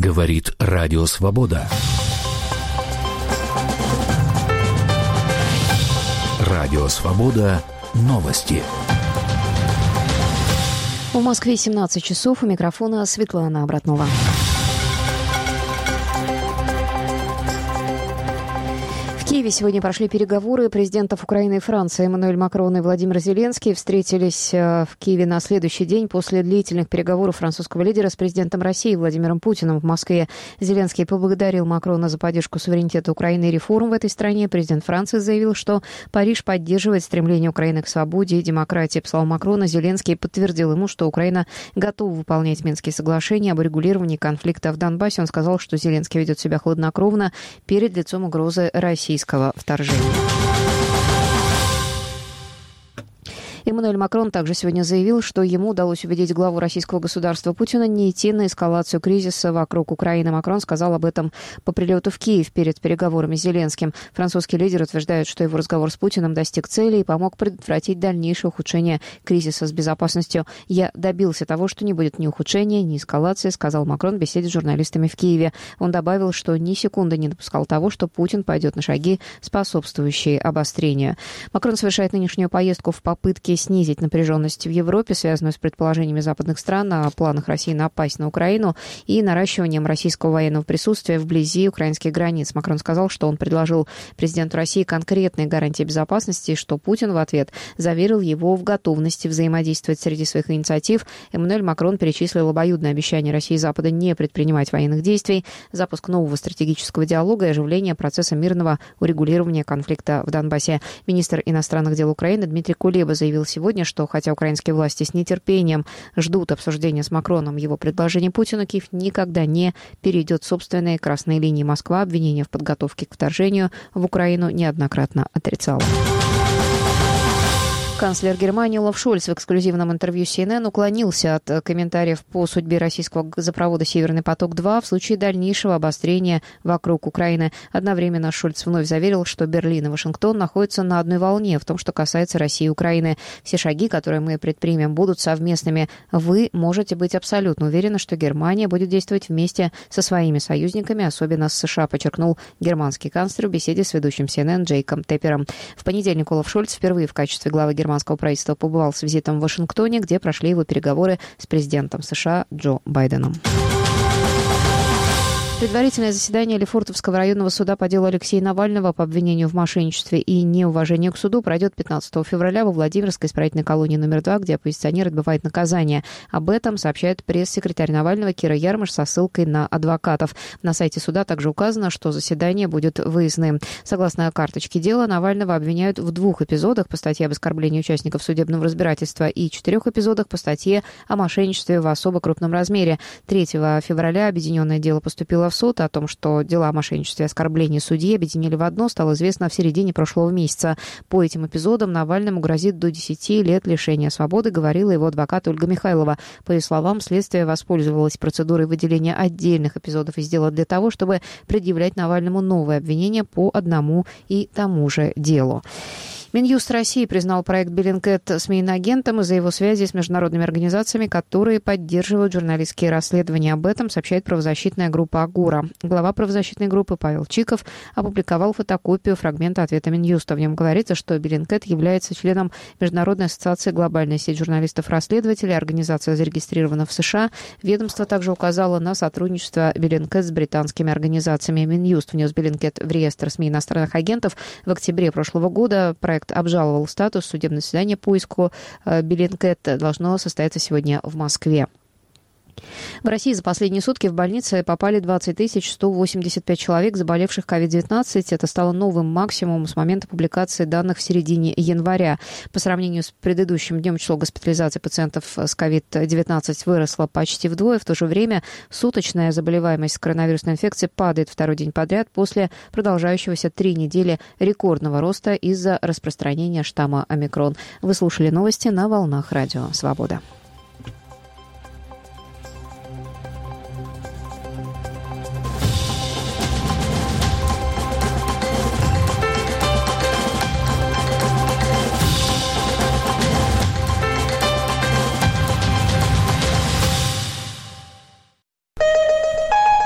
Говорит Радио Свобода. Радио Свобода. Новости. В Москве 17 часов. У микрофона Светлана Обратнова. В Киеве сегодня прошли переговоры президентов Украины и Франции. Эммануэль Макрон и Владимир Зеленский встретились в Киеве на следующий день после длительных переговоров французского лидера с президентом России Владимиром Путиным в Москве. Зеленский поблагодарил Макрона за поддержку суверенитета Украины и реформ в этой стране. Президент Франции заявил, что Париж поддерживает стремление Украины к свободе и демократии. По словам Макрона, Зеленский подтвердил ему, что Украина готова выполнять Минские соглашения об урегулировании конфликта в Донбассе. Он сказал, что Зеленский ведет себя хладнокровно перед лицом угрозы российского вторжения. Эммануэль Макрон также сегодня заявил, что ему удалось убедить главу российского государства Путина не идти на эскалацию кризиса вокруг Украины. Макрон сказал об этом по прилету в Киев перед переговорами с Зеленским. Французский лидер утверждает, что его разговор с Путиным достиг цели и помог предотвратить дальнейшее ухудшение кризиса с безопасностью. «Я добился того, что не будет ни ухудшения, ни эскалации», сказал Макрон в беседе с журналистами в Киеве. Он добавил, что ни секунды не допускал того, что Путин пойдет на шаги, способствующие обострению. Макрон совершает нынешнюю поездку в попытке снизить напряженность в Европе, связанную с предположениями западных стран о планах России напасть на Украину и наращиванием российского военного присутствия вблизи украинских границ. Макрон сказал, что он предложил президенту России конкретные гарантии безопасности, и что Путин в ответ заверил его в готовности взаимодействовать. Среди своих инициатив Эммануэль Макрон перечислил обоюдное обещание России и Запада не предпринимать военных действий, запуск нового стратегического диалога и оживление процесса мирного урегулирования конфликта в Донбассе. Министр иностранных дел Украины Дмитрий Кулеба заявил сегодня, что хотя украинские власти с нетерпением ждут обсуждения с Макроном его предложений Путину, Киев никогда не перейдет собственные красные линии. Москва обвинения в подготовке к вторжению в Украину неоднократно отрицала. Канцлер Германии Олаф Шольц в эксклюзивном интервью CNN уклонился от комментариев по судьбе российского газопровода «Северный поток-2» в случае дальнейшего обострения вокруг Украины. Одновременно Шольц вновь заверил, что Берлин и Вашингтон находятся на одной волне в том, что касается России и Украины. Все шаги, которые мы предпримем, будут совместными. Вы можете быть абсолютно уверены, что Германия будет действовать вместе со своими союзниками, особенно с США, подчеркнул германский канцлер в беседе с ведущим CNN Джейком Теппером. В понедельник Олаф Шольц впервые в качестве главы германского правительства побывал с визитом в Вашингтоне, где прошли его переговоры с президентом США Джо Байденом. Предварительное заседание Лефортовского районного суда по делу Алексея Навального по обвинению в мошенничестве и неуважении к суду пройдет 15 февраля во Владимирской исправительной колонии номер 2, где оппозиционер отбывает наказание. Об этом сообщает пресс-секретарь Навального Кира Ярмаш со ссылкой на адвокатов. На сайте суда также указано, что заседание будет выездным. Согласно карточке дела, Навального обвиняют в 2 эпизодах по статье об оскорблении участников судебного разбирательства и 4 эпизодах по статье о мошенничестве в особо крупном размере. 3 февраля объединенное дело поступило в суд. О том, что дела о мошенничестве и оскорблении судьи объединили в одно, стало известно в середине прошлого месяца. По этим эпизодам Навальному грозит до 10 лет лишения свободы, говорила его адвокат Ольга Михайлова. По ее словам, следствие воспользовалось процедурой выделения отдельных эпизодов из дела для того, чтобы предъявлять Навальному новые обвинения по одному и тому же делу. Минюст России признал проект Bellingcat СМИ агентом из-за его связи с международными организациями, которые поддерживают журналистские расследования. Об этом сообщает правозащитная группа «Агора». Глава правозащитной группы Павел Чиков опубликовал фотокопию фрагмента ответа Минюста. В нем говорится, что Bellingcat является членом Международной ассоциации «Глобальная сеть журналистов-расследователей». Организация зарегистрирована в США. Ведомство также указало на сотрудничество Bellingcat с британскими организациями. Минюст внес Bellingcat в реестр СМИ иностранных агентов в октябре прошлого года. Проект обжаловал статус. Судебное заседание по иску Bellingcat должно состояться сегодня в Москве. В России за последние сутки в больницы попали 20 185 человек, заболевших COVID-19. Это стало новым максимумом с момента публикации данных в середине января. По сравнению с предыдущим днем число госпитализаций пациентов с COVID-19 выросло почти вдвое. В то же время суточная заболеваемость коронавирусной инфекцией падает второй день подряд после продолжающегося 3 недели рекордного роста из-за распространения штамма омикрон. Вы слушали новости на волнах Радио Свобода.